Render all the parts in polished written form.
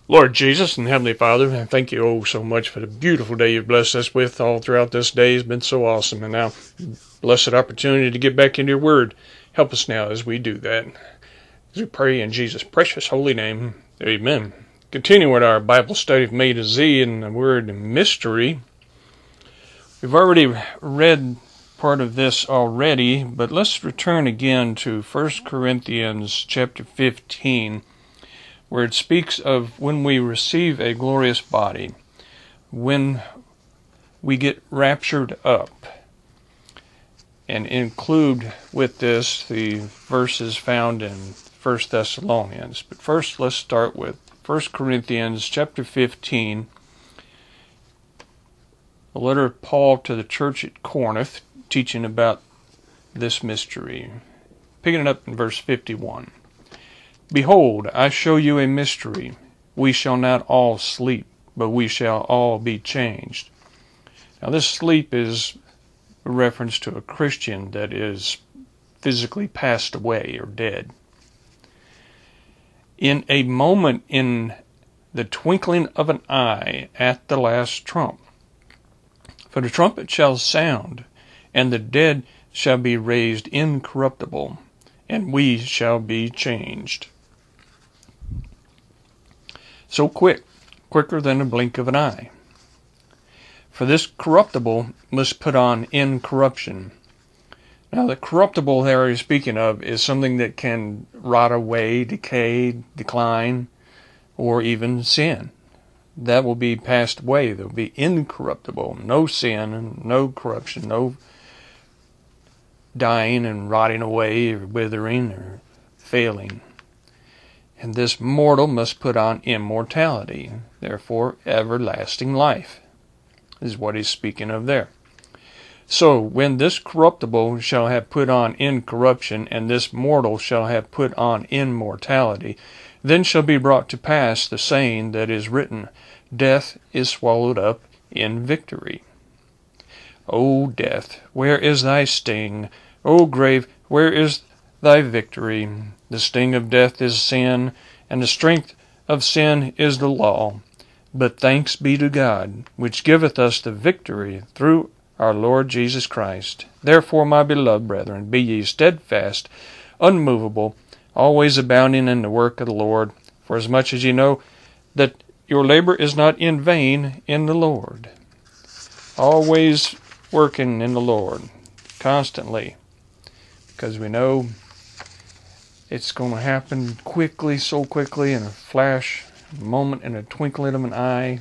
Lord Jesus and Heavenly Father, I thank you so much for the beautiful day you've blessed us with all throughout this day. It's been so awesome. And now, blessed opportunity to get back into your word. Help us now as we do that. As we pray in Jesus' precious holy name. Amen. Continuing with our Bible study from A to Z and the word mystery. We've already read part of this already, but let's return again to 1 Corinthians chapter 15. Where it speaks of when we receive a glorious body, when we get raptured up, and include with this the verses found in 1 Thessalonians. But first, let's start with 1 Corinthians chapter 15, a letter of Paul to the church at Corinth, teaching about this mystery. Picking it up in verse 51. Behold, I show you a mystery. We shall not all sleep, but we shall all be changed. Now this sleep is a reference to a Christian that is physically passed away or dead. In a moment, in the twinkling of an eye, at the last trump. For the trumpet shall sound, and the dead shall be raised incorruptible, and we shall be changed. So quicker than a blink of an eye. For this corruptible must put on incorruption. Now the corruptible there he's speaking of is something that can rot away, decay, decline, or even sin. That will be passed away. There will be incorruptible. No sin, no corruption, no dying and rotting away or withering or failing. And this mortal must put on immortality, therefore everlasting life, is what he's speaking of there. So, when this corruptible shall have put on incorruption, and this mortal shall have put on immortality, then shall be brought to pass the saying that is written, Death is swallowed up in victory. O death, where is thy sting? O grave, where is thy victory? The sting of death is sin, and the strength of sin is the law. But thanks be to God, which giveth us the victory through our Lord Jesus Christ. Therefore, my beloved brethren, be ye steadfast, unmovable, always abounding in the work of the Lord, for as much as ye know that your labor is not in vain in the Lord. Always working in the Lord, constantly, because we know it's going to happen quickly, so quickly, in a flash, a moment, in a twinkling of an eye.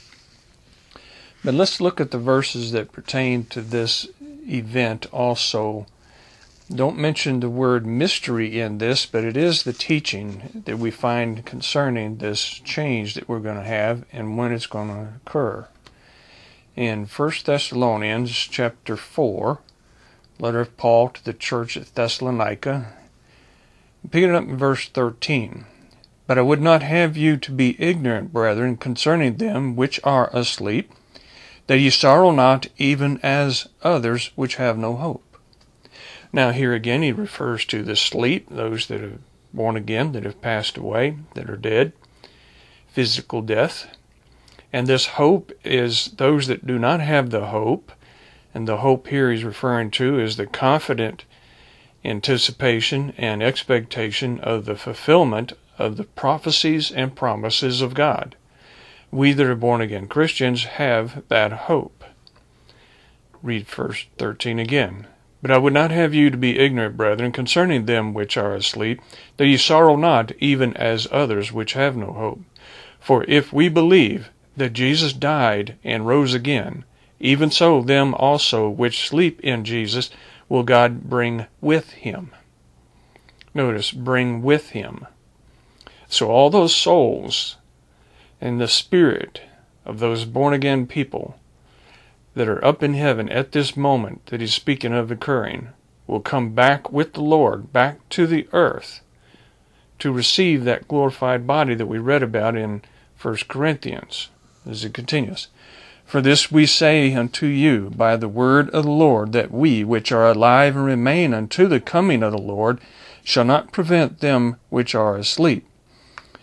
But let's look at the verses that pertain to this event also. Don't mention the word mystery in this, but it is the teaching that we find concerning this change that we're going to have and when it's going to occur. In 1 Thessalonians chapter 4, letter of Paul to the church at Thessalonica, picking up in verse 13. But I would not have you to be ignorant, brethren, concerning them which are asleep, that ye sorrow not, even as others which have no hope. Now here again he refers to the sleep, those that are born again, that have passed away, that are dead, physical death. And this hope is those that do not have the hope, and the hope here he's referring to is the confident anticipation and expectation of the fulfillment of the prophecies and promises of God. We that are born-again Christians have that hope. Read verse 13 again. But I would not have you to be ignorant, brethren, concerning them which are asleep, that ye sorrow not, even as others which have no hope. For if we believe that Jesus died and rose again, even so them also which sleep in Jesus will God bring with him. Notice, bring with him. So all those souls and the spirit of those born-again people that are up in heaven at this moment that he's speaking of occurring will come back with the Lord, back to the earth, to receive that glorified body that we read about in 1 Corinthians, as it continues. For this we say unto you by the word of the Lord, that we which are alive and remain unto the coming of the Lord shall not prevent them which are asleep.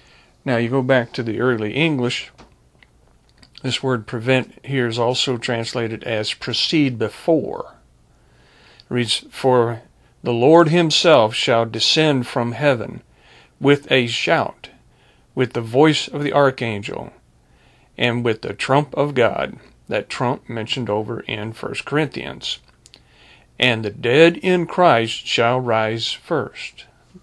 Now you go back to the early English, this word prevent here is also translated as proceed before. It reads, for the Lord himself shall descend from heaven with a shout, with the voice of the archangel, and with the trump of God. That trump mentioned over in 1 Corinthians. And the dead in Christ shall rise first.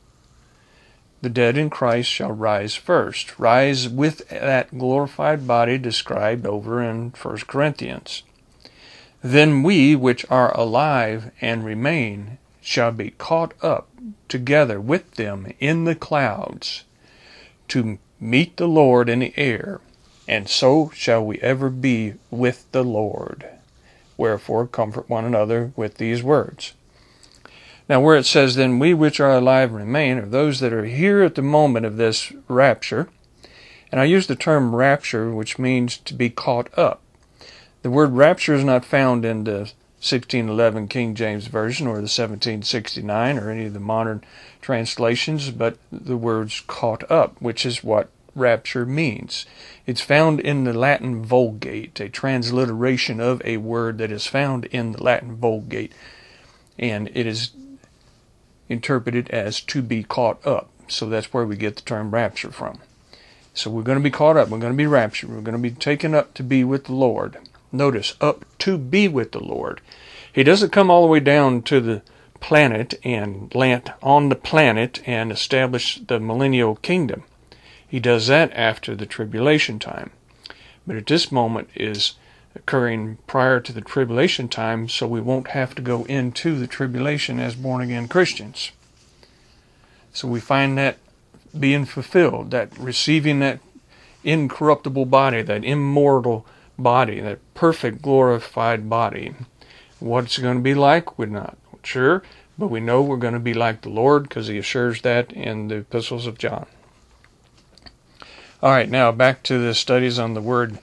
The dead in Christ shall rise first. Rise with that glorified body described over in 1 Corinthians. Then we which are alive and remain shall be caught up together with them in the clouds to meet the Lord in the air, and so shall we ever be with the Lord. Wherefore comfort one another with these words. Now where it says, then we which are alive and remain, are those that are here at the moment of this rapture. And I use the term rapture, which means to be caught up. The word rapture is not found in the 1611 King James Version or the 1769 or any of the modern translations, but the word's caught up, which is what rapture means. It's found in the Latin Vulgate, a transliteration of a word that is found in the Latin Vulgate, and it is interpreted as to be caught up. So that's where we get the term rapture from. So we're going to be caught up. We're going to be raptured. We're going to be taken up to be with the Lord. Notice, up to be with the Lord. He doesn't come all the way down to the planet and land on the planet and establish the millennial kingdom. He does that after the tribulation time. But at this moment is occurring prior to the tribulation time, so we won't have to go into the tribulation as born-again Christians. So we find that being fulfilled, that receiving that incorruptible body, that immortal body, that perfect glorified body. What's it going to be like? We're not sure, but we know we're going to be like the Lord because he assures that in the epistles of John. All right, now back to the studies on the word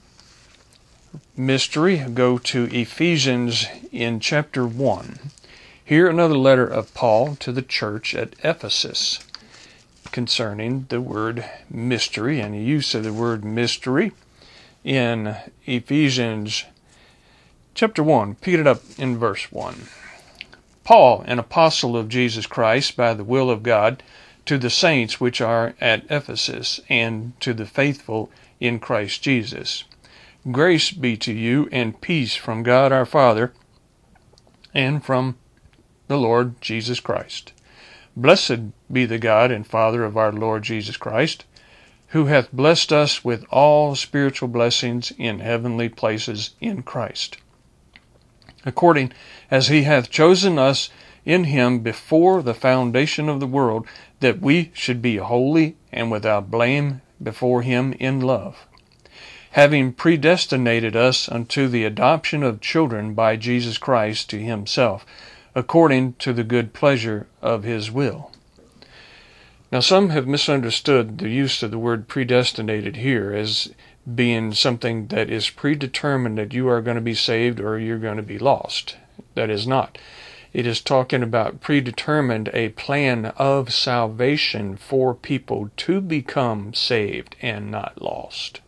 mystery. Go to Ephesians in chapter 1. Here another letter of Paul to the church at Ephesus concerning the word mystery and the use of the word mystery in Ephesians chapter 1. Pick it up in verse 1. Paul, an apostle of Jesus Christ by the will of God, to the saints which are at Ephesus, and to the faithful in Christ Jesus. Grace be to you and peace from God our Father and from the Lord Jesus Christ. Blessed be the God and Father of our Lord Jesus Christ, who hath blessed us with all spiritual blessings in heavenly places in Christ, according as he hath chosen us in him before the foundation of the world, that we should be holy and without blame before him in love, having predestinated us unto the adoption of children by Jesus Christ to himself, according to the good pleasure of his will. Now some have misunderstood the use of the word predestinated here as being something that is predetermined that you are going to be saved or you're going to be lost. That is not. It is talking about predetermined, a plan of salvation for people to become saved and not lost.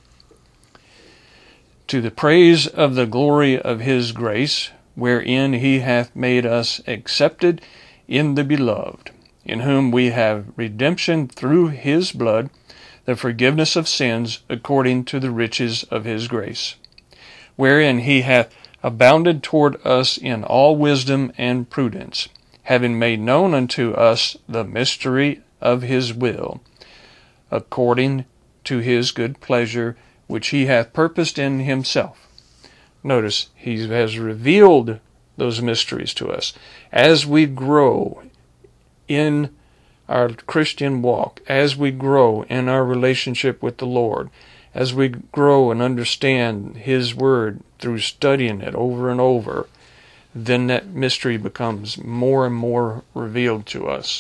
To the praise of the glory of his grace, wherein he hath made us accepted in the beloved, in whom we have redemption through his blood, the forgiveness of sins according to the riches of his grace, wherein he hath abounded toward us in all wisdom and prudence, having made known unto us the mystery of his will, according to his good pleasure, which he hath purposed in himself. Notice, he has revealed those mysteries to us. As we grow in our Christian walk, as we grow in our relationship with the Lord, as we grow and understand his word through studying it over and over, then that mystery becomes more and more revealed to us.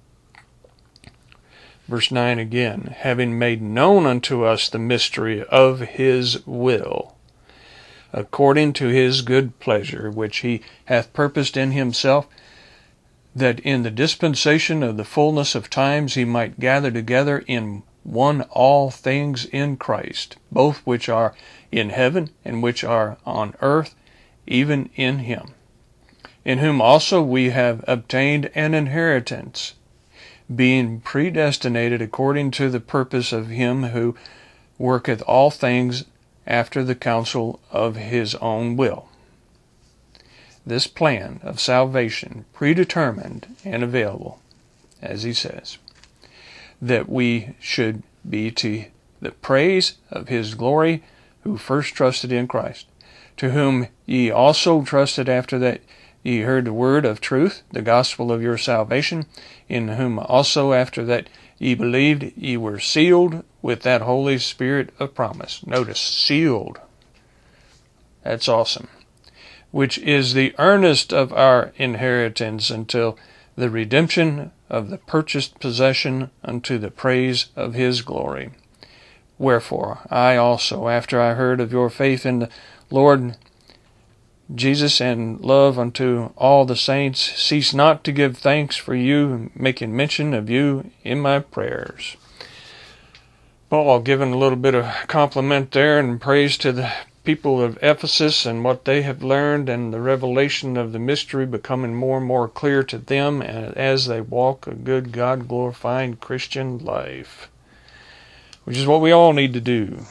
Verse 9 again, having made known unto us the mystery of his will, according to his good pleasure, which he hath purposed in himself, that in the dispensation of the fullness of times he might gather together in won all things in Christ, both which are in heaven and which are on earth, even in him, in whom also we have obtained an inheritance, being predestinated according to the purpose of him who worketh all things after the counsel of his own will. This plan of salvation, predetermined and available, as he says, that we should be to the praise of his glory, who first trusted in Christ, to whom ye also trusted after that ye heard the word of truth, the gospel of your salvation, in whom also after that ye believed, ye were sealed with that Holy Spirit of promise. Notice, sealed. That's awesome. Which is the earnest of our inheritance until the redemption of the purchased possession unto the praise of his glory. Wherefore I also, after I heard of your faith in the Lord Jesus and love unto all the saints, cease not to give thanks for you, making mention of you in my prayers. Paul giving a little bit of compliment there and praise to the people of Ephesus and what they have learned, and the revelation of the mystery becoming more and more clear to them as they walk a good, God-glorifying Christian life, which is what we all need to do.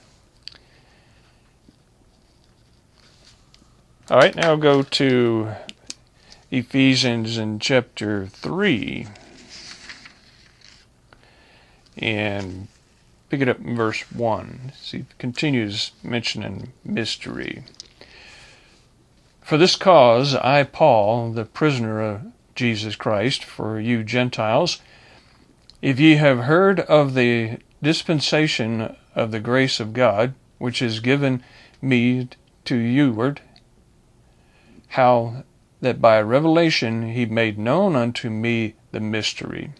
All right, now go to Ephesians in chapter 3 and pick it up in verse 1. See, it continues mentioning mystery. For this cause I, Paul, the prisoner of Jesus Christ, for you Gentiles, if ye have heard of the dispensation of the grace of God, which is given me to youward, how that by revelation he made known unto me the mystery,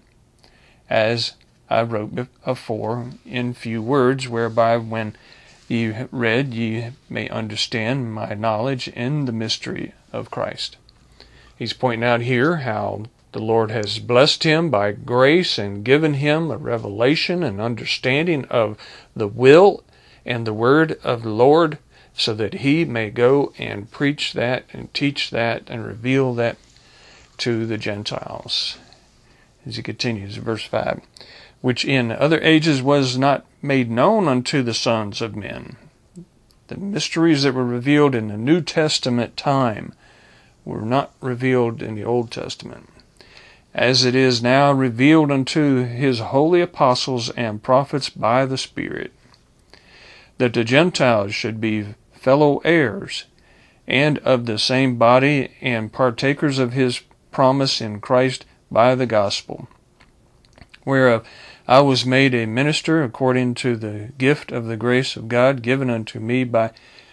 as I wrote afore in few words, whereby when ye read ye may understand my knowledge in the mystery of Christ. He's pointing out here how the Lord has blessed him by grace and given him a revelation and understanding of the will and the word of the Lord, so that he may go and preach that and teach that and reveal that to the Gentiles. As he continues, verse 5, which in other ages was not made known unto the sons of men. The mysteries that were revealed in the New Testament time were not revealed in the Old Testament, as it is now revealed unto his holy apostles and prophets by the Spirit, that the Gentiles should be fellow heirs, and of the same body, and partakers of his promise in Christ by the gospel, whereof I was made a minister according to the gift of the grace of God given unto me by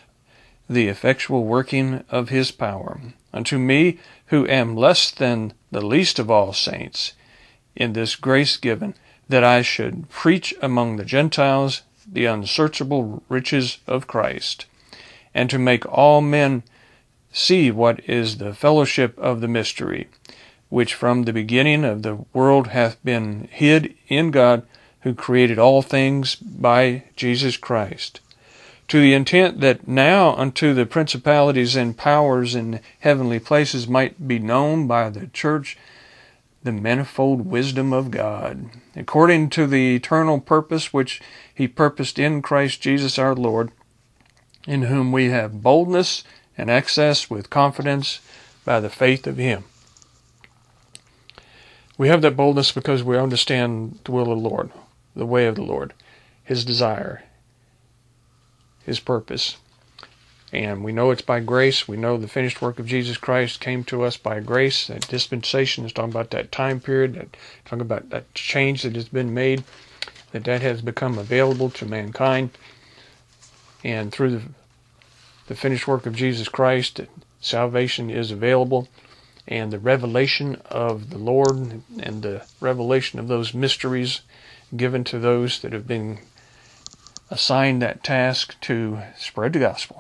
the effectual working of his power, unto me who am less than the least of all saints, in this grace given, that I should preach among the Gentiles the unsearchable riches of Christ, and to make all men see what is the fellowship of the mystery, which from the beginning of the world hath been hid in God, who created all things by Jesus Christ, to the intent that now unto the principalities and powers in heavenly places might be known by the church the manifold wisdom of God, according to the eternal purpose which he purposed in Christ Jesus our Lord, in whom we have boldness and access with confidence by the faith of him. We have that boldness because we understand the will of the Lord, the way of the Lord, his desire, his purpose. And we know it's by grace. We know the finished work of Jesus Christ came to us by grace. That dispensation is talking about that time period, talking about that change that has been made, that has become available to mankind. And through the finished work of Jesus Christ, salvation is available. And the revelation of the Lord and the revelation of those mysteries given to those that have been assigned that task to spread the gospel.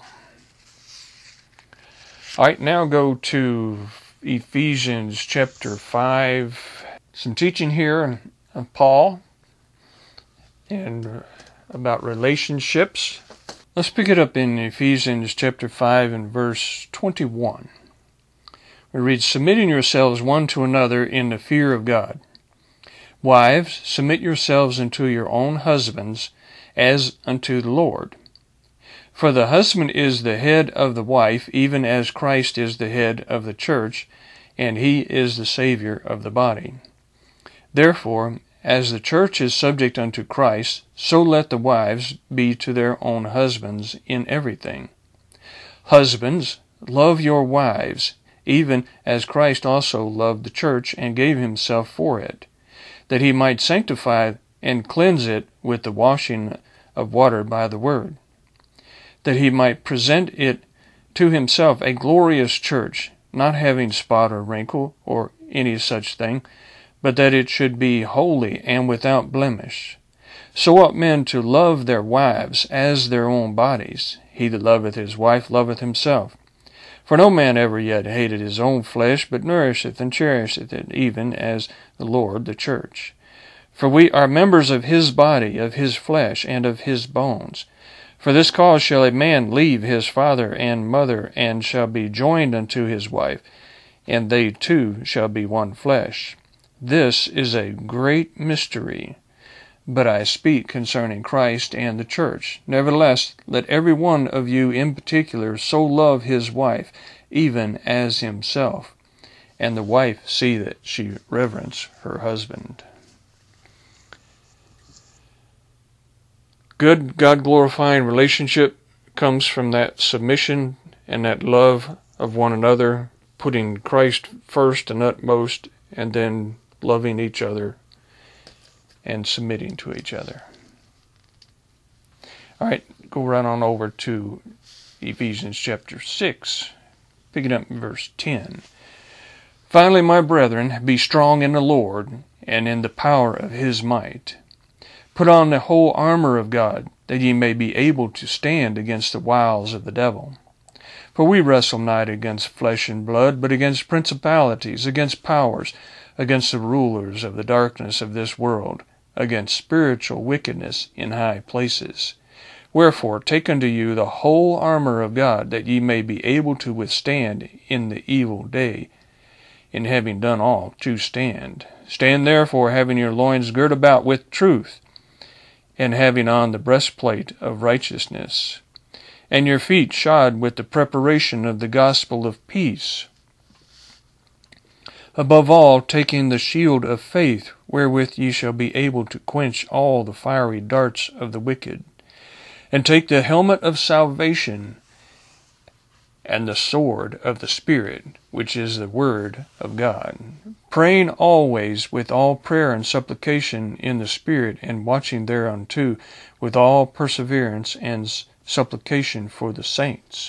All right, now go to Ephesians chapter 5. Some teaching here of Paul and about relationships. Let's pick it up in Ephesians chapter 5 and verse 21. We read, "Submitting yourselves one to another in the fear of God. Wives, submit yourselves unto your own husbands as unto the Lord. For the husband is the head of the wife, even as Christ is the head of the church, and he is the Savior of the body. Therefore, as the church is subject unto Christ, so let the wives be to their own husbands in everything. Husbands, love your wives, even as Christ also loved the church and gave himself for it, that he might sanctify and cleanse it with the washing of water by the word, that he might present it to himself a glorious church, not having spot or wrinkle or any such thing, but that it should be holy and without blemish. So ought men to love their wives as their own bodies. He that loveth his wife loveth himself. For no man ever yet hated his own flesh, but nourisheth and cherisheth it, even as the Lord the church. For we are members of his body, of his flesh, and of his bones. For this cause shall a man leave his father and mother, and shall be joined unto his wife, and they two shall be one flesh. This is a great mystery. But I speak concerning Christ and the church. Nevertheless, let every one of you in particular so love his wife, even as himself, and the wife see that she reverence her husband." Good, God-glorifying relationship comes from that submission and that love of one another, putting Christ first and utmost, and then loving each other and submitting to each other. All right, go right on over to Ephesians chapter 6, picking up in verse 10. "Finally, my brethren, be strong in the Lord and in the power of his might. Put on the whole armor of God, that ye may be able to stand against the wiles of the devil. For we wrestle not against flesh and blood, but against principalities, against powers, against the rulers of the darkness of this world, against spiritual wickedness in high places. Wherefore take unto you the whole armor of God, that ye may be able to withstand in the evil day, and having done all, to stand. Stand therefore, having your loins girt about with truth, and having on the breastplate of righteousness, and your feet shod with the preparation of the gospel of peace. Above all, taking the shield of faith, wherewith ye shall be able to quench all the fiery darts of the wicked, and take the helmet of salvation, and the sword of the Spirit, which is the word of God, praying always with all prayer and supplication in the Spirit, and watching thereunto with all perseverance and supplication for the saints.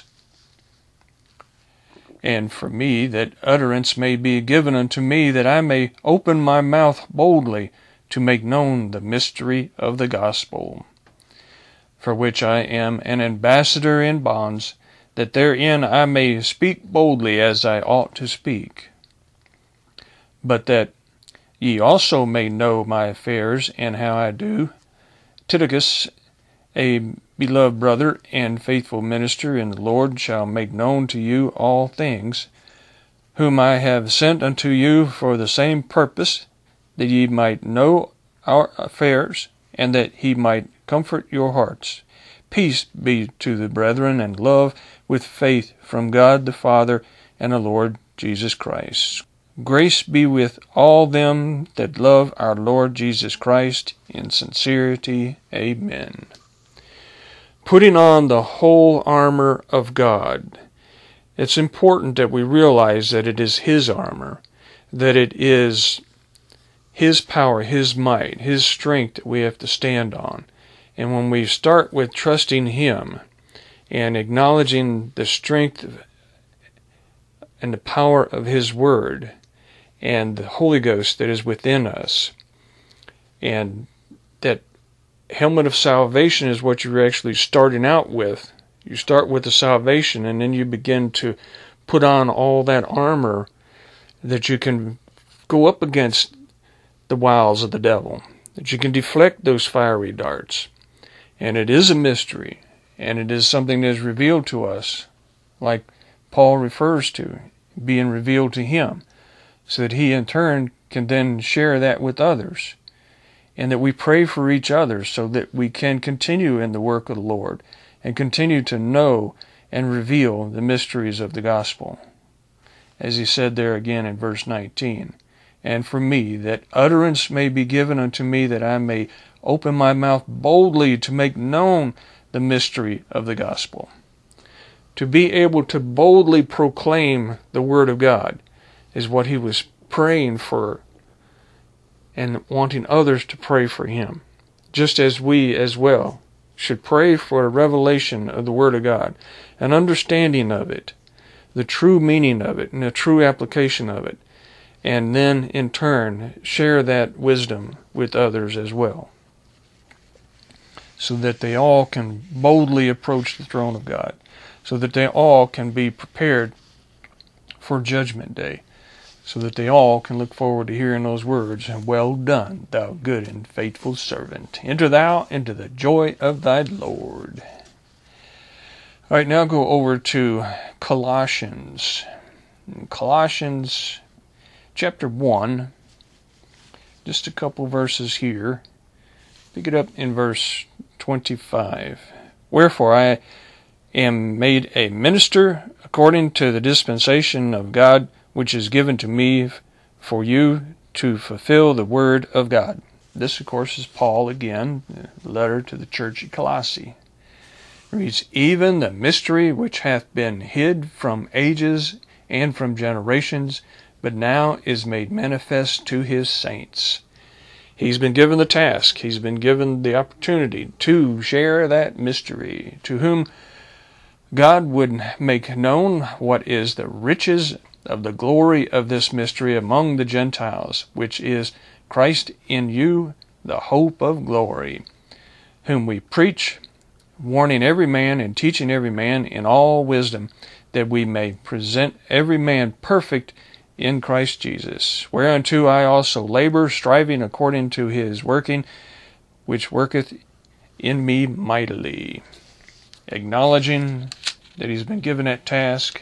And for me, that utterance may be given unto me, that I may open my mouth boldly to make known the mystery of the gospel, for which I am an ambassador in bonds, that therein I may speak boldly as I ought to speak. But that ye also may know my affairs and how I do, Tychicus, a beloved brother and faithful minister in the Lord, shall make known to you all things, whom I have sent unto you for the same purpose, that ye might know our affairs, and that he might comfort your hearts. Peace be to the brethren, and love with faith from God the Father and the Lord Jesus Christ. Grace be with all them that love our Lord Jesus Christ in sincerity. Amen. Putting on the whole armor of God. It's important that we realize that it is his armor, that it is his power, his might, his strength that we have to stand on. And when we start with trusting him and acknowledging the strength and the power of his word and the Holy Ghost that is within us, and that helmet of salvation is what you're actually starting out with. You start with the salvation, and then you begin to put on all that armor that you can go up against the wiles of the devil. that you can deflect those fiery darts. And it is a mystery, and it is something that is revealed to us, like Paul refers to, being revealed to him, so that he in turn can then share that with others, and that we pray for each other so that we can continue in the work of the Lord and continue to know and reveal the mysteries of the gospel. As he said there again in verse 19, and for me, that utterance may be given unto me, that I may open my mouth boldly to make known the mystery of the gospel. To be able to boldly proclaim the word of God is what he was praying for and wanting others to pray for him. Just as we as well should pray for a revelation of the word of God, an understanding of it, the true meaning of it, and a true application of it, and then in turn share that wisdom with others as well, so that they all can boldly approach the throne of God, so that they all can be prepared for Judgment Day, so that they all can look forward to hearing those words, "Well done, thou good and faithful servant. Enter thou into the joy of thy Lord." All right, now go over to Colossians. Colossians chapter 1, just a couple verses here. Pick it up in verse 25. "Wherefore I am made a minister according to the dispensation of God, which is given to me for you to fulfill the word of God." This, of course, is Paul again, the letter to the church at Colossae. It reads, "Even the mystery which hath been hid from ages and from generations, but now is made manifest to his saints." He's been given the task, he's been given the opportunity to share that mystery, to whom God would make known what is the riches of the glory of this mystery among the Gentiles, which is Christ in you, the hope of glory, whom we preach, warning every man and teaching every man in all wisdom, that we may present every man perfect in Christ Jesus, whereunto I also labor, striving according to his working, which worketh in me mightily. Acknowledging that he's been given that task,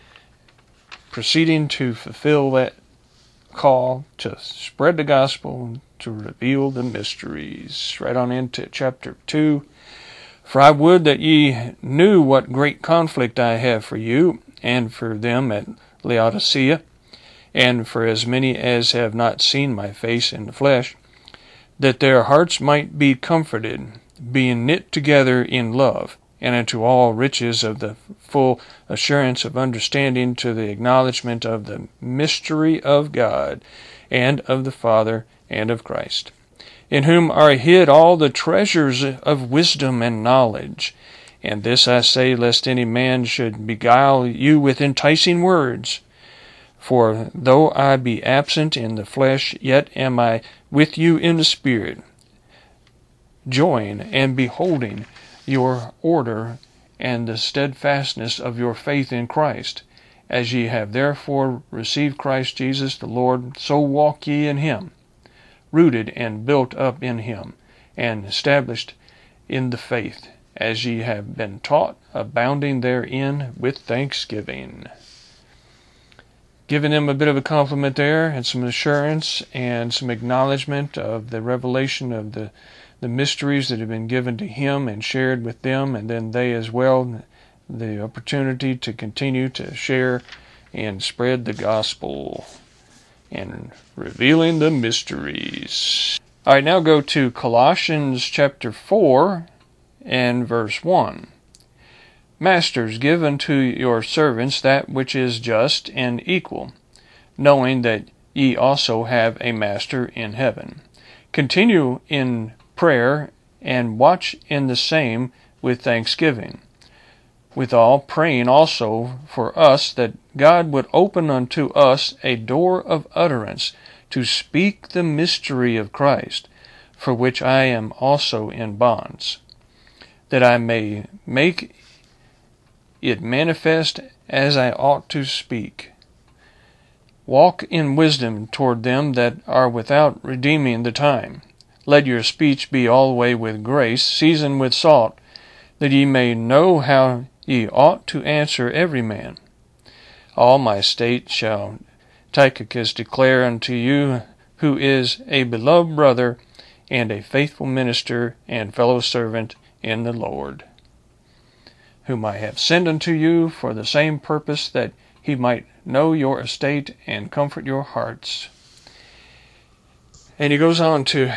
proceeding to fulfill that call to spread the gospel, to reveal the mysteries. Right on into chapter 2. "For I would that ye knew what great conflict I have for you, and for them at Laodicea, and for as many as have not seen my face in the flesh, that their hearts might be comforted, being knit together in love, and unto all riches of the full assurance of understanding, to the acknowledgement of the mystery of God, and of the Father, and of Christ, in whom are hid all the treasures of wisdom and knowledge. And this I say, lest any man should beguile you with enticing words. For though I be absent in the flesh, yet am I with you in the Spirit, joying and beholding your order and the steadfastness of your faith in Christ. As ye have therefore received Christ Jesus the Lord, so walk ye in him, rooted and built up in him, and established in the faith, as ye have been taught, abounding therein with thanksgiving." Giving them a bit of a compliment there, and some assurance and some acknowledgement of the revelation of the mysteries that have been given to him and shared with them, and then they as well, the opportunity to continue to share and spread the gospel and revealing the mysteries. All right, now go to Colossians chapter 4 and verse 1. "Masters, give unto your servants that which is just and equal, knowing that ye also have a master in heaven. Continue in prayer, and watch in the same with thanksgiving. Withal praying also for us, that God would open unto us a door of utterance, to speak the mystery of Christ, for which I am also in bonds, that I may make it manifest as I ought to speak. Walk in wisdom toward them that are without, redeeming the time. let your speech be alway with grace, seasoned with salt, that ye may know how ye ought to answer every man. All my state shall Tychicus declare unto you, who is a beloved brother, and a faithful minister and fellow servant in the Lord, whom I have sent unto you for the same purpose, that he might know your estate and comfort your hearts. And he goes on to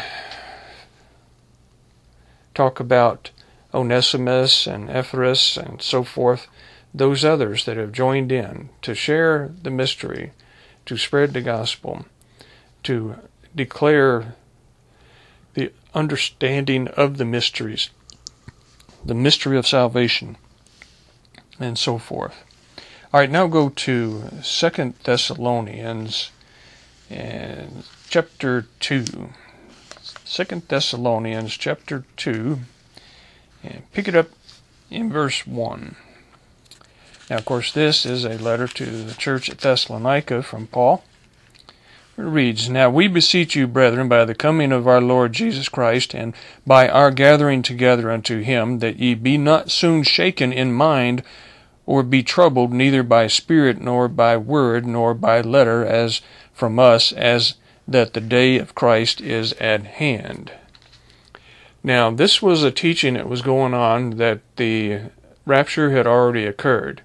talk about Onesimus and Epaphras and so forth, those others that have joined in to share the mystery, to spread the gospel, to declare the understanding of the mysteries, the mystery of salvation, and so forth. All right, now go to 2 Thessalonians and chapter 2. 2 Thessalonians chapter 2, and pick it up in verse 1. Now, of course, this is a letter to the church at Thessalonica from Paul. It reads, Now we beseech you, brethren, by the coming of our Lord Jesus Christ, and by our gathering together unto him, that ye be not soon shaken in mind, or be troubled, neither by spirit, nor by word, nor by letter, as from us, as that the day of Christ is at hand. Now, this was a teaching that was going on, that the rapture had already occurred.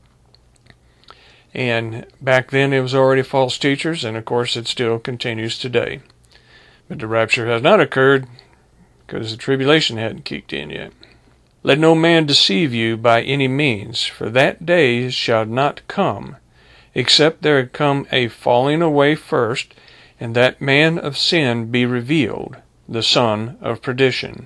And back then it was already false teachers, and of course it still continues today. But the rapture has not occurred, because the tribulation hadn't kicked in yet. Let no man deceive you by any means, for that day shall not come, except there come a falling away first, and that man of sin be revealed, the son of perdition.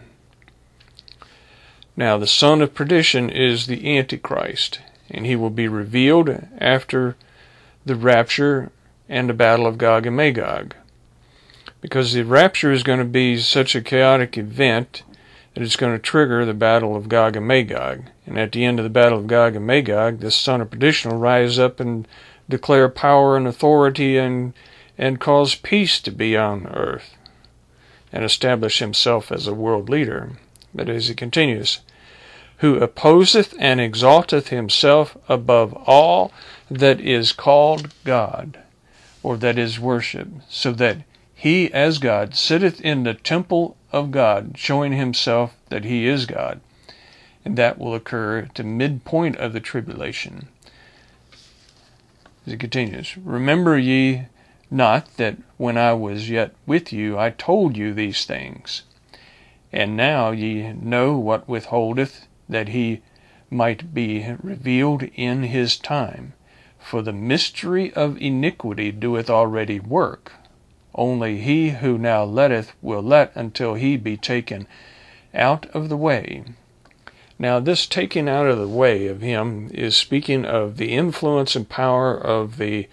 Now the son of perdition is the Antichrist, and he will be revealed after the rapture and the battle of Gog and Magog. Because the rapture is going to be such a chaotic event that it's going to trigger the battle of Gog and Magog. And at the end of the battle of Gog and Magog, this son of perdition will rise up and declare power and authority and cause peace to be on earth, and establish himself as a world leader. But as he continues, who opposeth and exalteth himself above all that is called God, or that is worshipped, so that he as God sitteth in the temple of God, showing himself that he is God. And that will occur at the midpoint of the tribulation. As it continues, remember ye not that when I was yet with you I told you these things? And now ye know what withholdeth, that he might be revealed in his time. For the mystery of iniquity doeth already work. Only he who now letteth will let until he be taken out of the way. Now this taking out of the way of him is speaking of the influence and power of the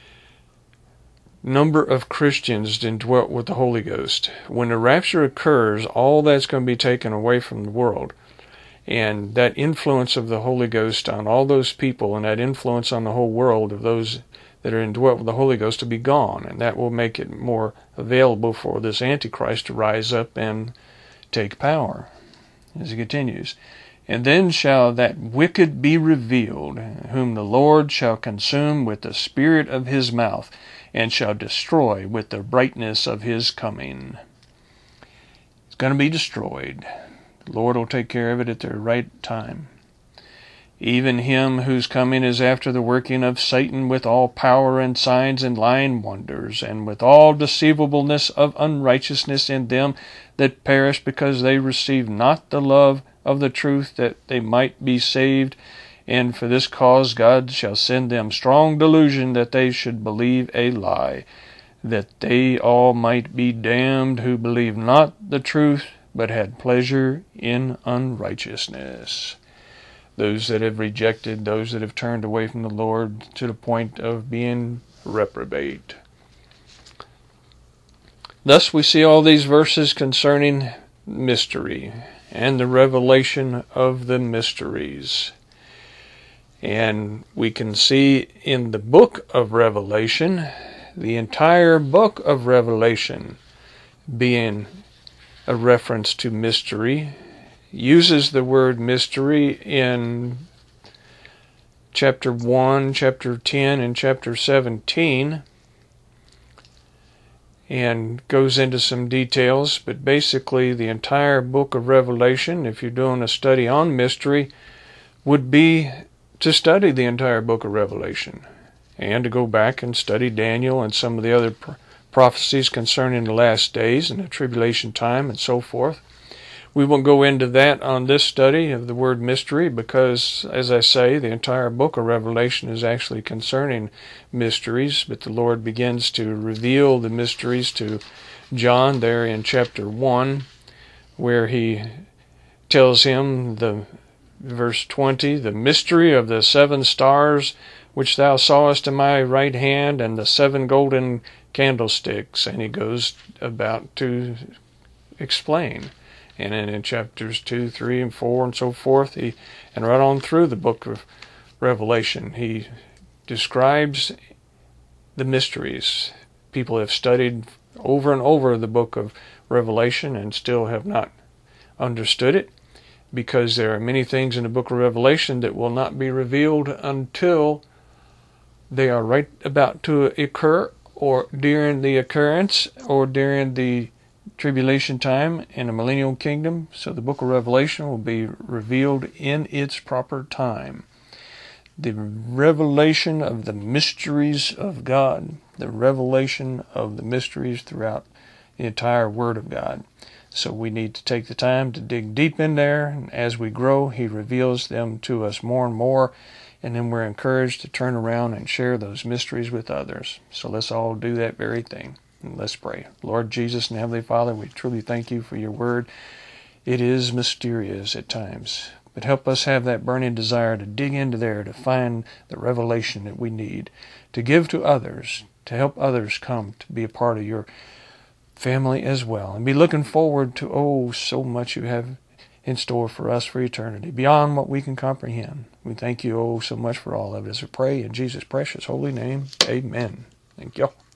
number of Christians indwelt with the Holy Ghost. When the rapture occurs, all that's going to be taken away from the world. And that influence of the Holy Ghost on all those people, and that influence on the whole world of those that are indwelt with the Holy Ghost, to be gone. And that will make it more available for this Antichrist to rise up and take power. As he continues, and then shall that wicked be revealed, whom the Lord shall consume with the spirit of his mouth, and shall destroy with the brightness of his coming. It's going to be destroyed. The Lord will take care of it at the right time. Even him whose coming is after the working of Satan with all power and signs and lying wonders, and with all deceivableness of unrighteousness in them that perish, because they receive not the love of the truth, that they might be saved. And for this cause God shall send them strong delusion, that they should believe a lie, that they all might be damned who believe not the truth, but had pleasure in unrighteousness. Those that have rejected, those that have turned away from the Lord to the point of being reprobate. Thus we see all these verses concerning mystery and the revelation of the mysteries. And we can see in the book of Revelation, the entire book of Revelation being a reference to mystery. Uses the word mystery in chapter 1, chapter 10, and chapter 17, and goes into some details, but basically the entire book of Revelation, if you're doing a study on mystery, would be to study the entire book of Revelation, and to go back and study Daniel and some of the other prophecies concerning the last days and the tribulation time and so forth. We won't go into that on this study of the word mystery because, as I say, the entire book of Revelation is actually concerning mysteries, but the Lord begins to reveal the mysteries to John there in chapter 1, where he tells him, verse 20, the mystery of the 7 stars which thou sawest in my right hand, and the 7 golden candlesticks. And he goes about to explain. And then in chapters 2, 3, and 4, and so forth, and right on through the book of Revelation, he describes the mysteries. People have studied over and over the book of Revelation and still have not understood it, because there are many things in the book of Revelation that will not be revealed until they are right about to occur, or during the occurrence, or during the tribulation time and the millennial kingdom. So the book of Revelation will be revealed in its proper time. The revelation of the mysteries of God, the revelation of the mysteries throughout the entire Word of God. So we need to take the time to dig deep in there, and as we grow, He reveals them to us more and more, and then we're encouraged to turn around and share those mysteries with others. So let's all do that very thing. And let's pray. Lord Jesus and Heavenly Father, we truly thank You for Your Word. It is mysterious at times, but help us have that burning desire to dig into there, to find the revelation that we need, to give to others, to help others come to be a part of Your family as well, and be looking forward to, so much You have in store for us for eternity, beyond what we can comprehend. We thank You, so much for all of it, as we pray in Jesus' precious holy name. Amen. Thank You.